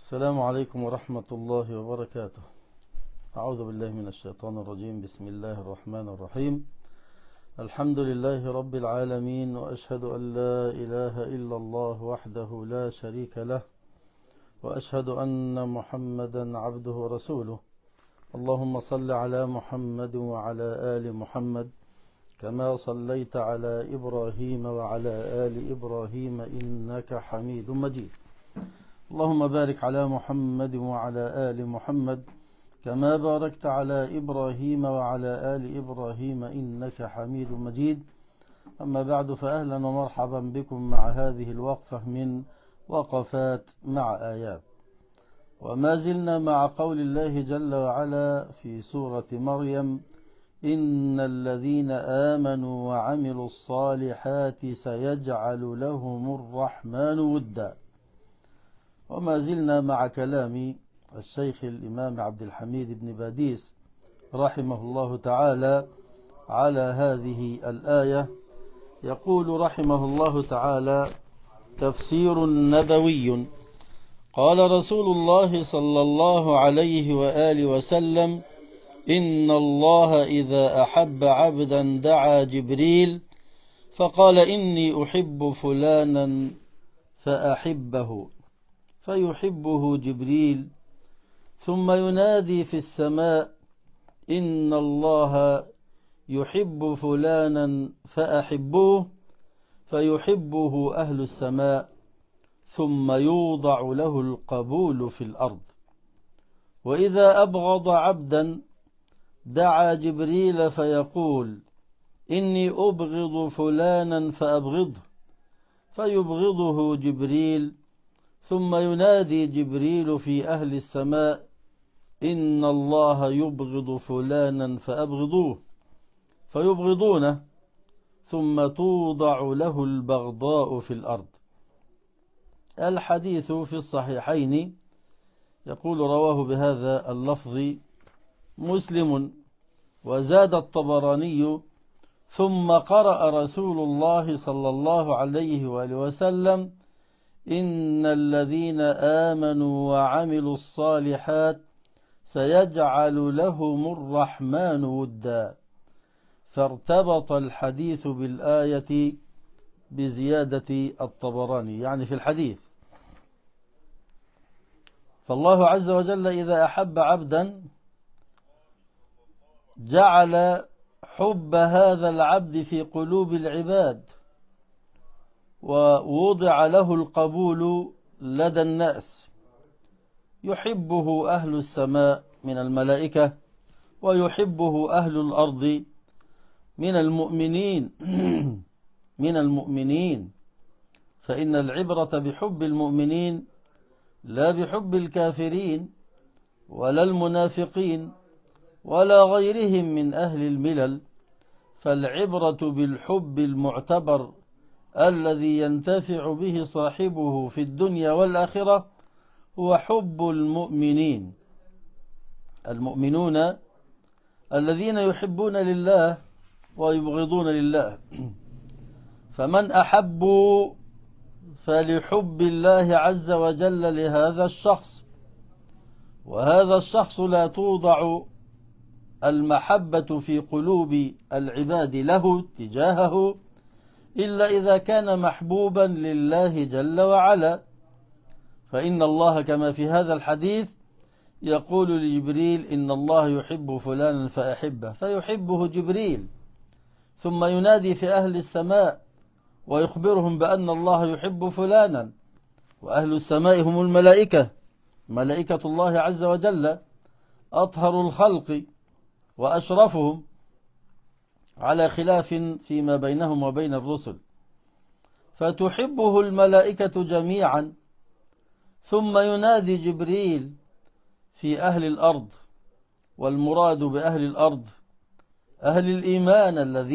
السلام عليكم ورحمة الله وبركاته. أعوذ بالله من الشيطان الرجيم. بسم الله الرحمن الرحيم. الحمد لله رب العالمين، وأشهد أن لا إله إلا الله وحده لا شريك له، وأشهد أن محمدا عبده ورسوله. اللهم صل على محمد وعلى آل محمد كما صليت على إبراهيم وعلى آل إبراهيم إنك حميد مجيد. اللهم بارك على محمد وعلى آل محمد كما باركت على إبراهيم وعلى آل إبراهيم إنك حميد مجيد. أما بعد، فأهلا ومرحبا بكم مع هذه الوقفة من وقفات مع آيات، وما زلنا مع قول الله جل وعلا في سورة مريم: إن الذين آمنوا وعملوا الصالحات سيجعل لهم الرحمن ودا. وما زلنا مع كلام الشيخ الإمام عبد الحميد بن باديس رحمه الله تعالى على هذه الآية. يقول رحمه الله تعالى: تفسير نبوي. قال رسول الله صلى الله عليه وآله وسلم: إن الله إذا أحب عبدا دعا جبريل فقال: إني أحب فلانا فأحبه، فيحبه جبريل، ثم ينادي في السماء: إن الله يحب فلانا فأحبوه، فيحبه أهل السماء، ثم يوضع له القبول في الأرض. وإذا أبغض عبدا دعا جبريل فيقول: إني أبغض فلانا فأبغضه، فيبغضه جبريل، ثم ينادي جبريل في أهل السماء: إن الله يبغض فلانا فأبغضوه، فيبغضونه، ثم توضع له البغضاء في الأرض. الحديث في الصحيحين. يقول: رواه بهذا اللفظ مسلم. وزاد الطبراني: ثم قرأ رسول الله صلى الله عليه وآله وسلم: إن الذين آمنوا وعملوا الصالحات سيجعل لهم الرحمن ودا. فارتبط الحديث بالآية بزيادة الطبراني، يعني في الحديث. فالله عز وجل إذا أحب عبدا جعل حب هذا العبد في قلوب العباد، ووضع له القبول لدى الناس. يحبه أهل السماء من الملائكة، ويحبه أهل الأرض من المؤمنين فإن العبرة بحب المؤمنين لا بحب الكافرين ولا المنافقين ولا غيرهم من أهل الملل، فالعبرة بالحب المعتبر الذي ينتفع به صاحبه في الدنيا والآخرة هو حب المؤمنون الذين يحبون لله ويبغضون لله. فمن أحبوا فلحب الله عز وجل لهذا الشخص، وهذا الشخص لا توضع المحبة في قلوب العباد له تجاهه إلا إذا كان محبوبا لله جل وعلا. فإن الله كما في هذا الحديث يقول لجبريل: إن الله يحب فلانا فأحبه، فيحبه جبريل، ثم ينادي في أهل السماء ويخبرهم بأن الله يحب فلانا. وأهل السماء هم الملائكة، ملائكة الله عز وجل، أطهر الخلق وأشرفهم، على خلاف فيما بينهم وبين الرسل. فتحبه الملائكة جميعا، ثم ينادي جبريل في أهل الأرض. والمراد بأهل الأرض أهل الإيمان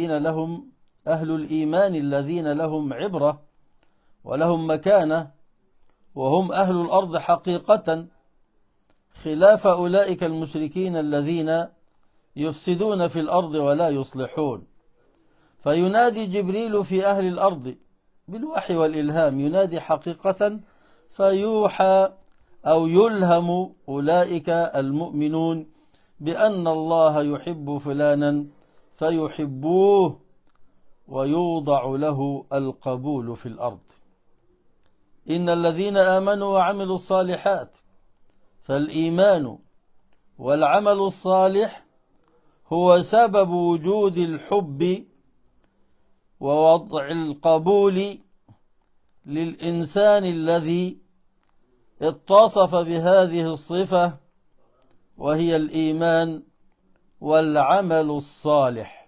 الذين لهم عبرة ولهم مكانة، وهم أهل الأرض حقيقة، خلاف أولئك المشركين الذين يفسدون في الأرض ولا يصلحون. فينادي جبريل في أهل الأرض بالوحي والإلهام، ينادي حقيقة، فيوحى أو يلهم أولئك المؤمنون بأن الله يحب فلانا فيحبوه ويوضع له القبول في الأرض. إن الذين آمنوا وعملوا الصالحات، فالإيمان والعمل الصالح هو سبب وجود الحب ووضع القبول للإنسان الذي اتصف بهذه الصفة، وهي الإيمان والعمل الصالح.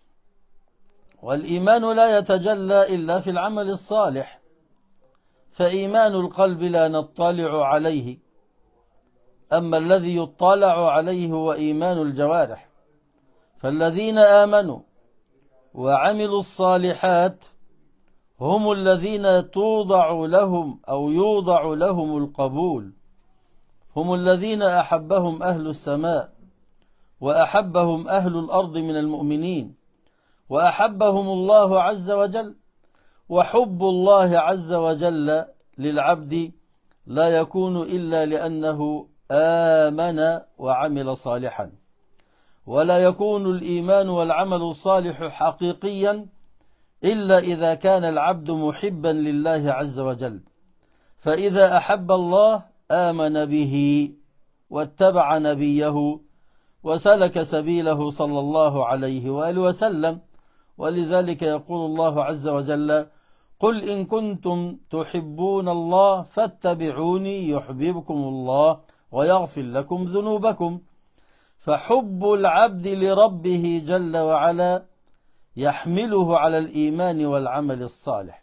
والإيمان لا يتجلى إلا في العمل الصالح، فإيمان القلب لا نطلع عليه، أما الذي يطلع عليه هو إيمان الجوارح. فالذين آمنوا وعملوا الصالحات هم الذين توضع لهم أو يوضع لهم القبول، هم الذين أحبهم أهل السماء وأحبهم أهل الأرض من المؤمنين، وأحبهم الله عز وجل. وحب الله عز وجل للعبد لا يكون إلا لأنه آمن وعمل صالحا، ولا يكون الإيمان والعمل الصالح حقيقيا إلا إذا كان العبد محبا لله عز وجل. فإذا أحب الله آمن به واتبع نبيه وسلك سبيله صلى الله عليه وآله وسلم. ولذلك يقول الله عز وجل: قل إن كنتم تحبون الله فاتبعوني يحببكم الله ويغفر لكم ذنوبكم. فحب العبد لربه جل وعلا يحمله على الإيمان والعمل الصالح،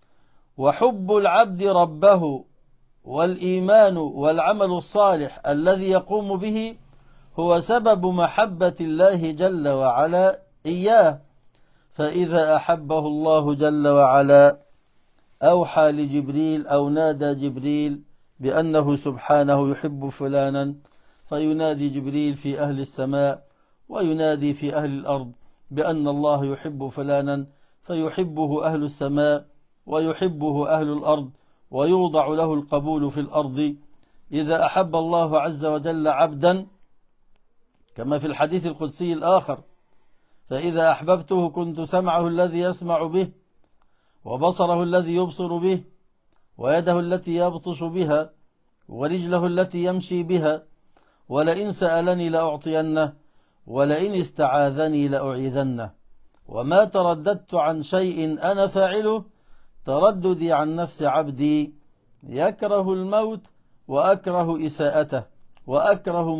وحب العبد ربه والإيمان والعمل الصالح الذي يقوم به هو سبب محبة الله جل وعلا إياه. فإذا أحبه الله جل وعلا أوحى لجبريل أو نادى جبريل بأنه سبحانه يحب فلانا، فينادي جبريل في أهل السماء وينادي في أهل الأرض بأن الله يحب فلانا، فيحبه أهل السماء ويحبه أهل الأرض، ويوضع له القبول في الأرض. إذا أحب الله عز وجل عبدا كما في الحديث القدسي الآخر: فإذا أحببته كنت سمعه الذي يسمع به، وبصره الذي يبصر به، ويده التي يبطش بها، ورجله التي يمشي بها، ولئن سألني لأعطينه، ولئن استعاذني لأعيذنه. وما ترددت عن شيء أنا فاعله ترددي عن نفس عبدي يكره الموت وأكره إساءته وأكره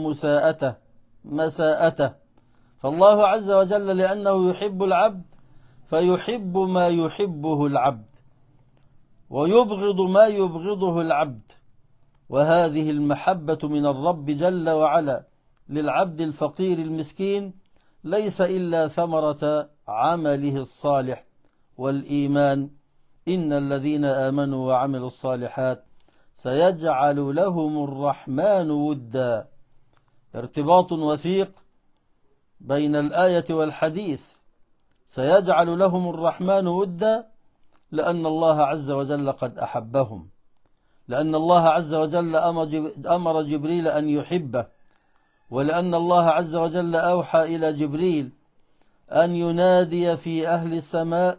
مساءته. فالله عز وجل لأنه يحب العبد فيحب ما يحبه العبد ويبغض ما يبغضه العبد. وهذه المحبة من الرب جل وعلا للعبد الفقير المسكين ليس إلا ثمرة عمله الصالح والإيمان. إن الذين آمنوا وعملوا الصالحات سيجعل لهم الرحمن ودا. ارتباط وثيق بين الآية والحديث. سيجعل لهم الرحمن ودا لأن الله عز وجل قد أحبهم، لأن الله عز وجل أمر جبريل أن يحبه، ولأن الله عز وجل أوحى إلى جبريل أن ينادي في أهل السماء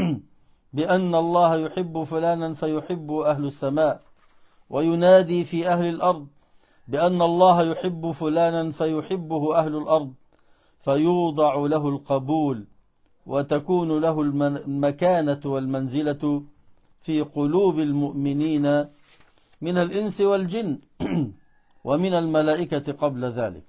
بأن الله يحب فلانا فيحب أهل السماء، وينادي في أهل الأرض بأن الله يحب فلانا فيحبه أهل الأرض، فيوضع له القبول وتكون له المكانة والمنزلة في قلوب المؤمنين من الإنس والجن ومن الملائكة قبل ذلك.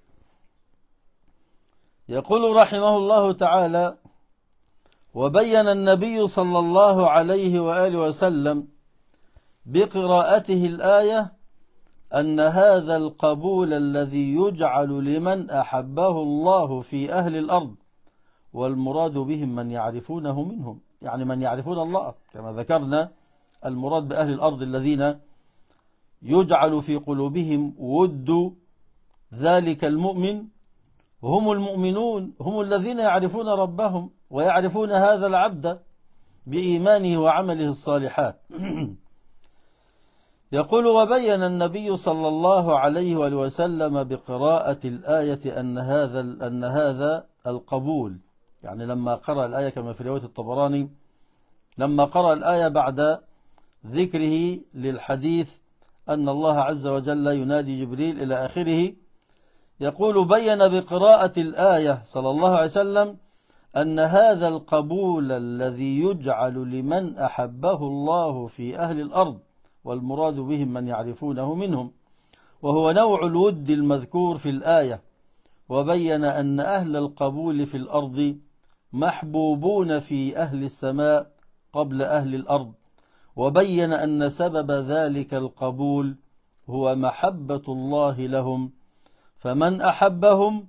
يقول رحمه الله تعالى: وبين النبي صلى الله عليه وآله وسلم بقراءته الآية أن هذا القبول الذي يجعل لمن أحبه الله في أهل الأرض، والمراد بهم من يعرفونه منهم، يعني من يعرفون الله كما ذكرنا. المراد بأهل الأرض الذين يجعل في قلوبهم ود ذلك المؤمن هم المؤمنون، هم الذين يعرفون ربهم ويعرفون هذا العبد بإيمانه وعمله الصالحات. يقول: وبين النبي صلى الله عليه وآله وسلم بقراءة الآية أن هذا القبول، يعني لما قرأ الآية كما في رواية الطبراني، لما قرأ الآية بعد ذكره للحديث أن الله عز وجل ينادي جبريل إلى آخره، يقول: بين بقراءة الآية صلى الله عليه وسلم أن هذا القبول الذي يجعل لمن أحبه الله في أهل الأرض، والمراد بهم من يعرفونه منهم، وهو نوع الود المذكور في الآية. وبين أن أهل القبول في الأرض محبوبون في أهل السماء قبل أهل الأرض. وبين أن سبب ذلك القبول هو محبة الله لهم، فمن أحبهم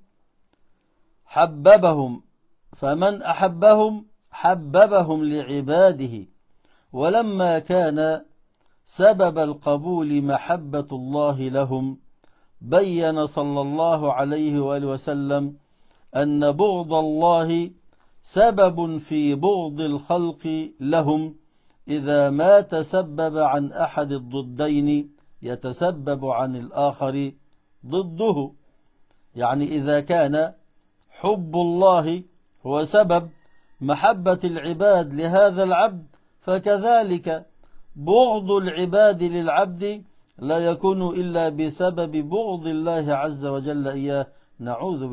حببهم لعباده. ولما كان سبب القبول محبة الله لهم، بين صلى الله عليه وآله وسلم أن بغض الله سبب في بغض الخلق لهم، إذا ما تسبب عن أحد الضدين يتسبب عن الآخر ضده. يعني إذا كان حب الله هو سبب محبة العباد لهذا العبد، فكذلك بغض العباد للعبد لا يكون إلا بسبب بغض الله عز وجل إياه. نعوذ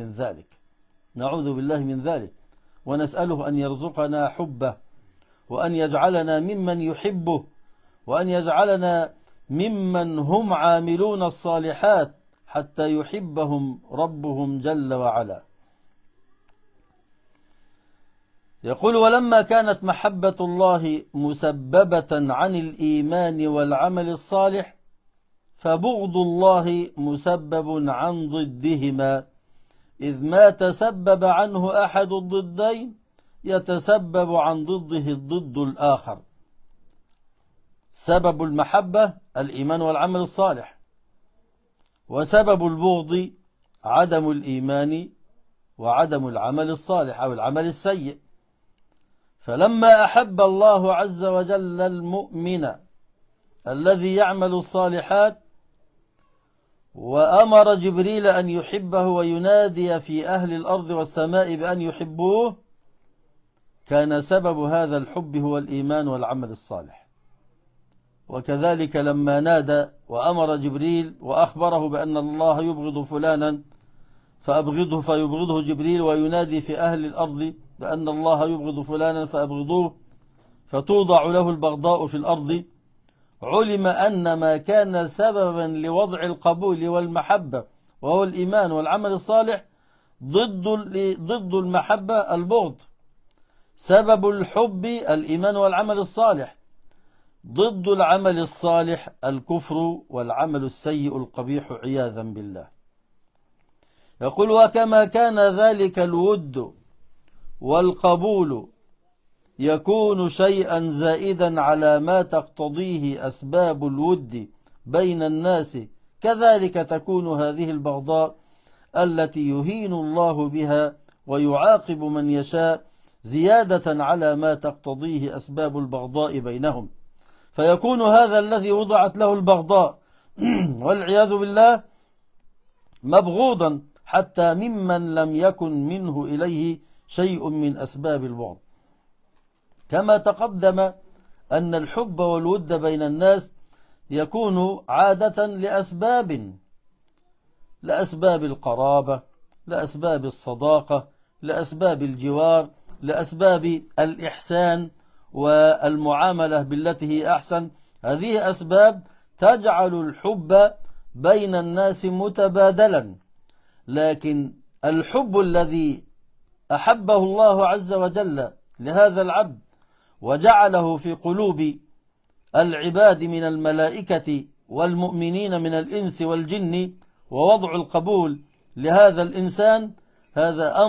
بالله من ذلك، ونسأله أن يرزقنا حبه، وأن يجعلنا ممن يحبه، وأن يجعلنا ممن هم عاملون الصالحات حتى يحبهم ربهم جل وعلا. يقول: ولما كانت محبة الله مسببة عن الإيمان والعمل الصالح، فبغض الله مسبب عن ضدهما، إذ ما تسبب عنه أحد الضدين يتسبب عن ضده الضد الآخر. سبب المحبة الإيمان والعمل الصالح، وسبب البغض عدم الإيمان وعدم العمل الصالح أو العمل السيء. فلما أحب الله عز وجل المؤمن الذي يعمل الصالحات، وأمر جبريل أن يحبه وينادي في أهل الأرض والسماء بأن يحبوه، كان سبب هذا الحب هو الإيمان والعمل الصالح. وكذلك لما نادى وأمر جبريل وأخبره بأن الله يبغض فلانا فأبغضه، فيبغضه جبريل وينادي في أهل الأرض بأن الله يبغض فلانا فأبغضوه، فتوضع له البغضاء في الأرض، علم أن ما كان سببا لوضع القبول والمحبة وهو الإيمان والعمل الصالح ضد المحبة البغض. سبب الحب الإيمان والعمل الصالح، ضد العمل الصالح الكفر والعمل السيء القبيح عياذا بالله. يقول: وكما كان ذلك الود والقبول يكون شيئا زائدا على ما تقتضيه أسباب الود بين الناس، كذلك تكون هذه البغضاء التي يهين الله بها ويعاقب من يشاء زيادة على ما تقتضيه أسباب البغضاء بينهم، فيكون هذا الذي وضعت له البغضاء والعياذ بالله مبغوضا حتى ممن لم يكن منه إليه شيء من أسباب البغض. كما تقدم أن الحب والود بين الناس يكون عادة لأسباب القرابة، لأسباب الصداقة، لأسباب الجوار، لأسباب الإحسان والمعاملة بالتي هي أحسن. هذه أسباب تجعل الحب بين الناس متبادلا. لكن الحب الذي أحبه الله عز وجل لهذا العبد وجعله في قلوب العباد من الملائكة والمؤمنين من الإنس والجن، ووضع القبول لهذا الإنسان، هذا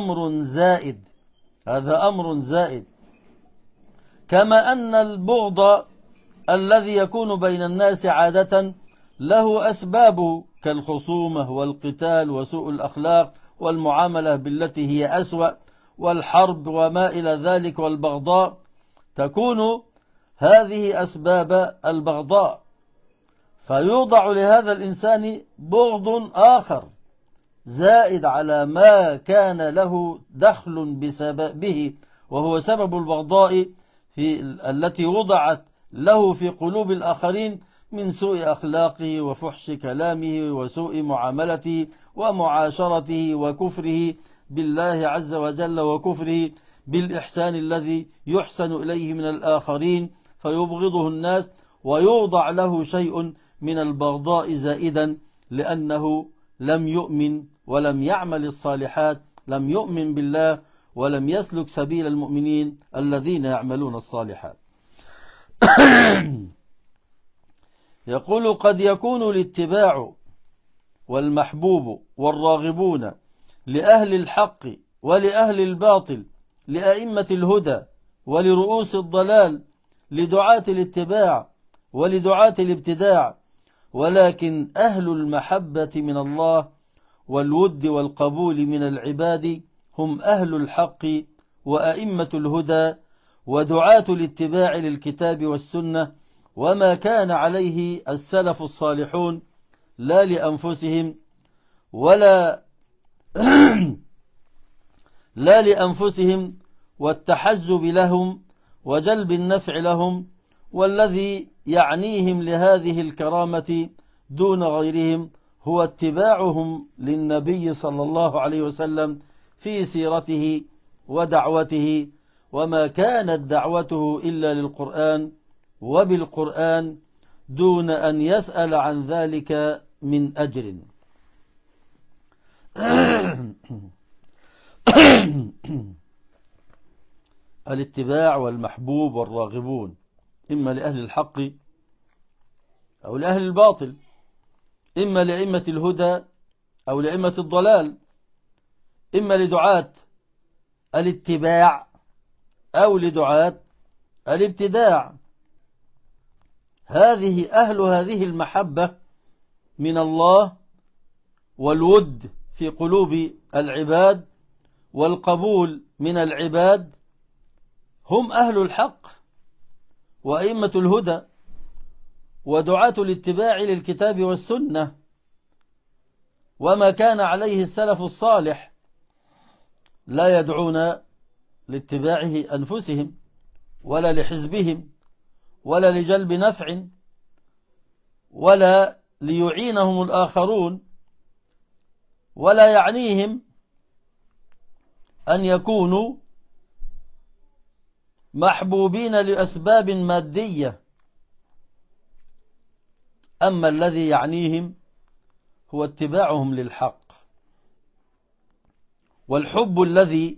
أمر زائد. كما أن البغض الذي يكون بين الناس عادة له أسباب كالخصومة والقتال وسوء الأخلاق والمعاملة بالتي هي أسوأ والحرب وما إلى ذلك والبغضاء، تكون هذه أسباب البغضاء. فيوضع لهذا الإنسان بغض آخر زائد على ما كان له دخل به، وهو سبب البغضاء التي وضعت له في قلوب الآخرين من سوء أخلاقه وفحش كلامه وسوء معاملته ومعاشرته وكفره بالله عز وجل وكفره بالإحسان الذي يحسن إليه من الآخرين فيبغضه الناس، ويوضع له شيء من البغضاء زائدا لأنه لم يؤمن ولم يعمل الصالحات، لم يؤمن بالله ولم يسلك سبيل المؤمنين الذين يعملون الصالحات. يقول: قد يكون الاتباع والمحبوب والراغبون لأهل الحق ولأهل الباطل، لأئمة الهدى ولرؤوس الضلال، لدعاة الاتباع ولدعاة الابتداع، ولكن أهل المحبة من الله والود والقبول من العباد هم أهل الحق وأئمة الهدى ودعاة الاتباع للكتاب والسنة وما كان عليه السلف الصالحون، لا لأنفسهم ولا لا لأنفسهم والتحزب لهم وجلب النفع لهم، والذي يعنيهم لهذه الكرامة دون غيرهم هو اتباعهم للنبي صلى الله عليه وسلم في سيرته ودعوته، وما كانت دعوته إلا للقرآن وبالقرآن دون أن يسأل عن ذلك من أجر. الاتباع والمحبوب والراغبون إما لأهل الحق أو لأهل الباطل، إما لأئمة الهدى أو لأئمة الضلال، إما لدعاة الاتباع أو لدعاة الابتداع. أهل هذه المحبة من الله والود في قلوب العباد والقبول من العباد هم أهل الحق وأئمة الهدى ودعاة الاتباع للكتاب والسنة وما كان عليه السلف الصالح، لا يدعون لاتباعه أنفسهم ولا لحزبهم ولا لجلب نفع ولا ليعينهم الآخرون، ولا يعنيهم أن يكونوا محبوبين لأسباب مادية، أما الذي يعنيهم هو اتباعهم للحق، والحب الذي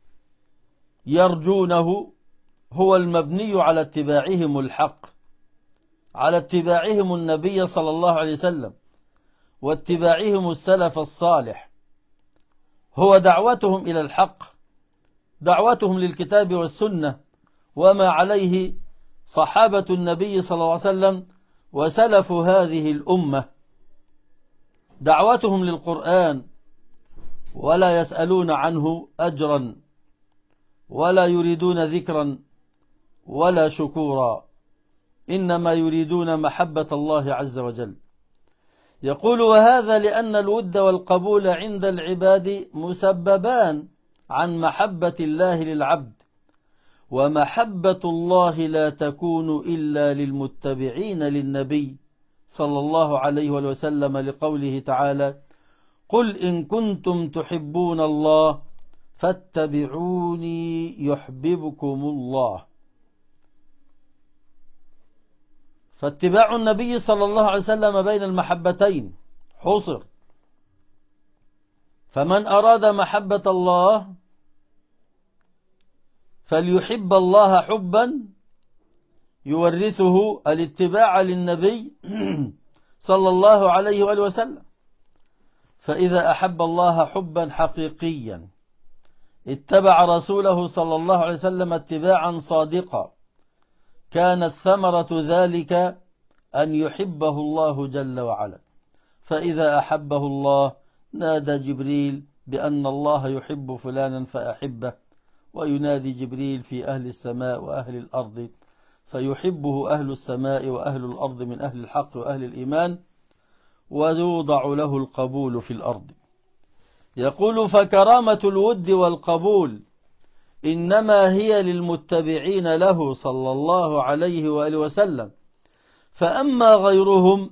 يرجونه هو المبني على اتباعهم الحق، على اتباعهم النبي صلى الله عليه وسلم واتباعهم السلف الصالح، هو دعوتهم إلى الحق، دعوتهم للكتاب والسنة وما عليه صحابة النبي صلى الله عليه وسلم وسلف هذه الأمة، دعوتهم للقرآن ولا يسألون عنه أجرا ولا يريدون ذكرا ولا شكورا، إنما يريدون محبة الله عز وجل. يقول: وهذا لأن الود والقبول عند العباد مسببان عن محبة الله للعبد، ومحبة الله لا تكون إلا للمتبعين للنبي صلى الله عليه وسلم، لقوله تعالى: قل إن كنتم تحبون الله فاتبعوني يحببكم الله. فاتباع النبي صلى الله عليه وسلم بين المحبتين حصر، فمن أراد محبة الله فليحب الله حبا يورثه الاتباع للنبي صلى الله عليه وآله وسلم، فإذا أحب الله حبا حقيقيا اتبع رسوله صلى الله عليه وسلم اتباعا صادقا، كانت ثمرة ذلك أن يحبه الله جل وعلا، فإذا أحبه الله نادى جبريل بأن الله يحب فلانا فأحبه، وينادي جبريل في أهل السماء وأهل الأرض فيحبه أهل السماء وأهل الأرض من أهل الحق وأهل الإيمان، ويوضع له القبول في الأرض. يقول: فكرامة الود والقبول إنما هي للمتبعين له صلى الله عليه وآله وسلم، فأما غيرهم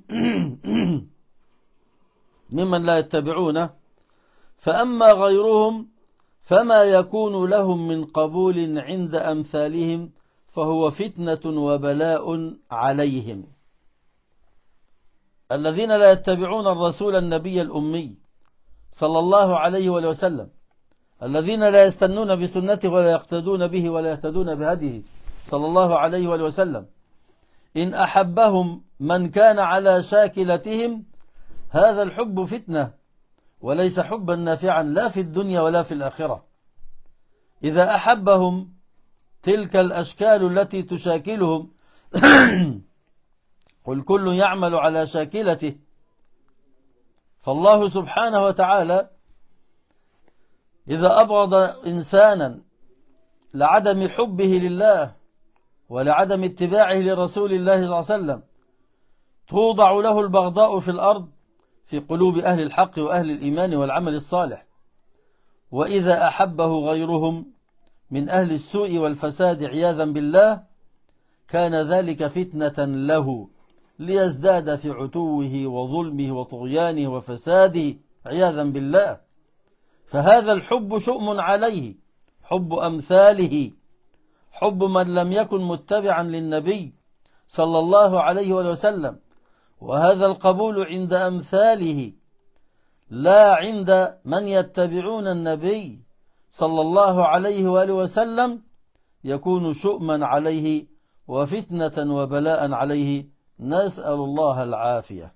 ممن لا يتبعونه، فأما غيرهم فما يكون لهم من قبول عند أمثالهم فهو فتنة وبلاء عليهم. الذين لا يتبعون الرسول النبي الأمي صلى الله عليه وسلم، الذين لا يستنون بسنته ولا يقتدون به ولا يهتدون بهديه صلى الله عليه وسلم، إن أحبهم من كان على شاكلتهم هذا الحب فتنة وليس حبا نافعا لا في الدنيا ولا في الآخرة. إذا أحبهم تلك الأشكال التي تشاكلهم قل كل يعمل على شاكلته، فالله سبحانه وتعالى إذا أبغض إنسانا لعدم حبه لله ولعدم اتباعه لرسول الله صلى الله عليه وسلم توضع له البغضاء في الأرض في قلوب أهل الحق وأهل الإيمان والعمل الصالح. وإذا أحبه غيرهم من أهل السوء والفساد عياذا بالله كان ذلك فتنة له ليزداد في عتوه وظلمه وطغيانه وفساده عياذا بالله. فهذا الحب شؤم عليه، حب أمثاله، حب من لم يكن متبعا للنبي صلى الله عليه وسلم، وهذا القبول عند أمثاله لا عند من يتبعون النبي صلى الله عليه وآله وسلم يكون شؤما عليه وفتنة وبلاء عليه، نسأل الله العافية.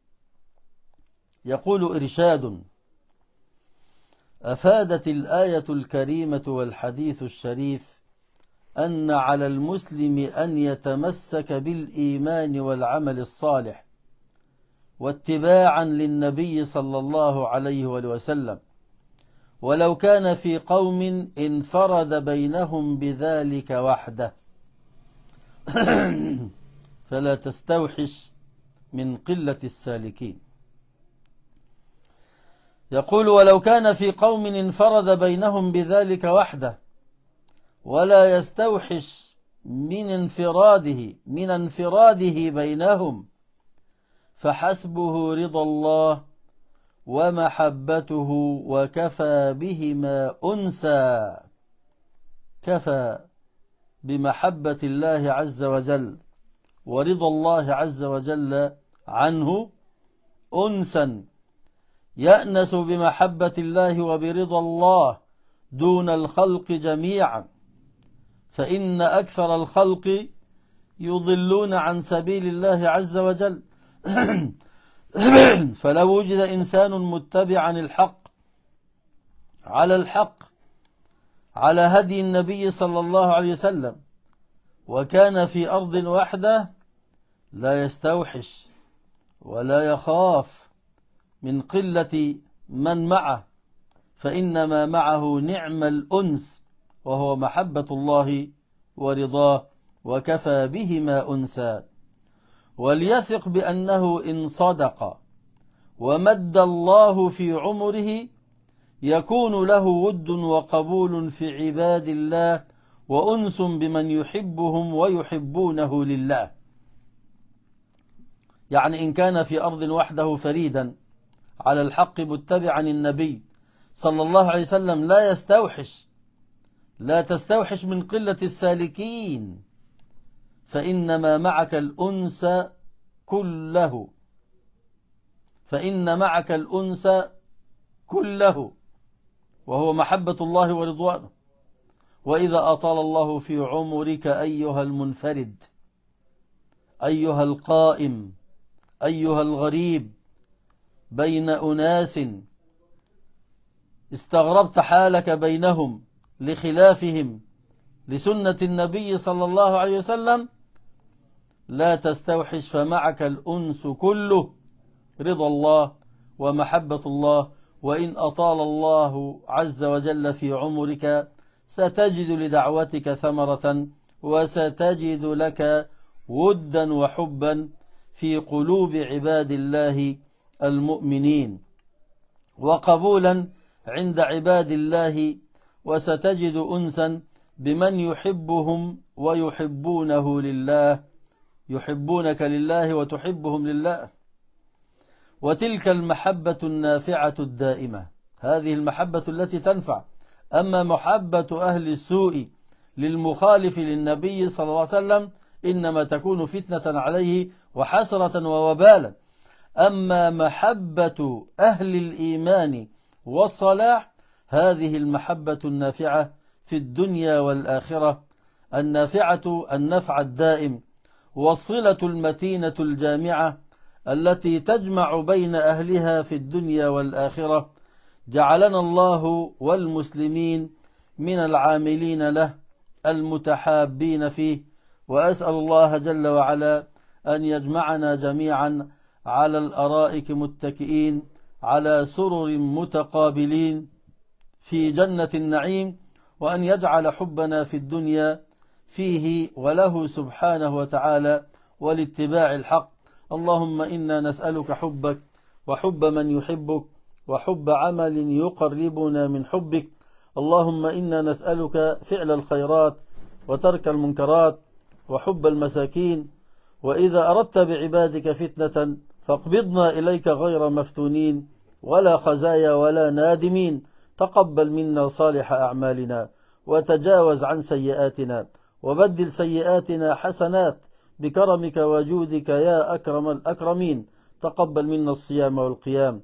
يقول: إرشاد. أفادت الآية الكريمة والحديث الشريف أن على المسلم أن يتمسك بالإيمان والعمل الصالح واتباعا للنبي صلى الله عليه وسلم، ولو كان في قوم انفرد بينهم بذلك وحده، فلا تستوحش من قلة السالكين. يقول: ولو كان في قوم انفرد بينهم بذلك وحده، ولا يستوحش من انفراده بينهم، فحسبه رضا الله ومحبته وكفى بهما أنسا. كفى بمحبة الله عز وجل ورضا الله عز وجل عنه أنسا يأنس بمحبة الله وبرضا الله دون الخلق جميعا، فإن أكثر الخلق يضلون عن سبيل الله عز وجل. فلو وجد إنسان متبعا الحق على الحق على هدي النبي صلى الله عليه وسلم وكان في أرض وحده لا يستوحش ولا يخاف من قلة من معه، فإنما معه نعم الأنس وهو محبة الله ورضاه، وكفى بهما أنسا. وليثق بأنه إن صدق ومد الله في عمره يكون له ود وقبول في عباد الله وأنس بمن يحبهم ويحبونه لله. يعني إن كان في أرض وحده فريدا على الحق متبعا النبي صلى الله عليه وسلم لا تستوحش من قلة السالكين، فإنما معك الأنس كله، وهو محبة الله ورضوانه. وإذا أطال الله في عمرك أيها المنفرد، أيها القائم، أيها الغريب بين أناس استغربت حالك بينهم لخلافهم لسنة النبي صلى الله عليه وسلم، لا تستوحش، فمعك الأنس كله رضا الله ومحبة الله. وإن أطال الله عز وجل في عمرك ستجد لدعوتك ثمرة وستجد لك ودا وحبا في قلوب عباد الله المؤمنين، وقبولا عند عباد الله، وستجد أنسا بمن يحبهم ويحبونه لله، يحبونك لله وتحبهم لله. وتلك المحبة النافعة الدائمة، هذه المحبة التي تنفع. أما محبة أهل السوء للمخالف للنبي صلى الله عليه وسلم إنما تكون فتنة عليه وحسرة ووبالا. أما محبة أهل الإيمان والصلاح هذه المحبة النافعة في الدنيا والآخرة، النافعة النفع الدائم، والصلة المتينة الجامعة التي تجمع بين أهلها في الدنيا والآخرة. جعلنا الله والمسلمين من العاملين له المتحابين فيه، وأسأل الله جل وعلا أن يجمعنا جميعا على الأرائك متكئين على سرر متقابلين في جنة النعيم، وأن يجعل حبنا في الدنيا فيه وله سبحانه وتعالى والاتباع الحق. اللهم إنا نسألك حبك وحب من يحبك وحب عمل يقربنا من حبك. اللهم إنا نسألك فعل الخيرات وترك المنكرات وحب المساكين، وإذا أردت بعبادك فتنة فاقبضنا إليك غير مفتونين ولا خزايا ولا نادمين. تقبل منا صالح أعمالنا وتجاوز عن سيئاتنا، وبدل سيئاتنا حسنات بكرمك وجودك يا أكرم الأكرمين. تقبل منا الصيام والقيام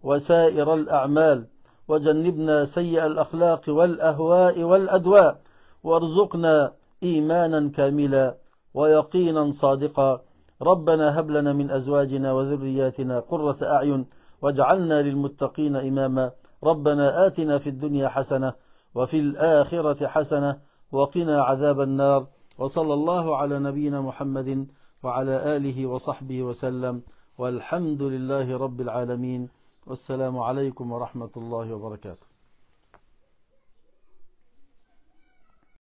وسائر الأعمال، وجنبنا سيء الأخلاق والأهواء والأدواء، وارزقنا إيمانا كاملا ويقينا صادقا. ربنا هب لنا من أزواجنا وذرياتنا قرة أعين واجعلنا للمتقين إماما. ربنا آتنا في الدنيا حسنة وفي الآخرة حسنة وقنا عذاب النار. وصلى الله على نبينا محمد وعلى آله وصحبه وسلم، والحمد لله رب العالمين، والسلام عليكم ورحمة الله وبركاته.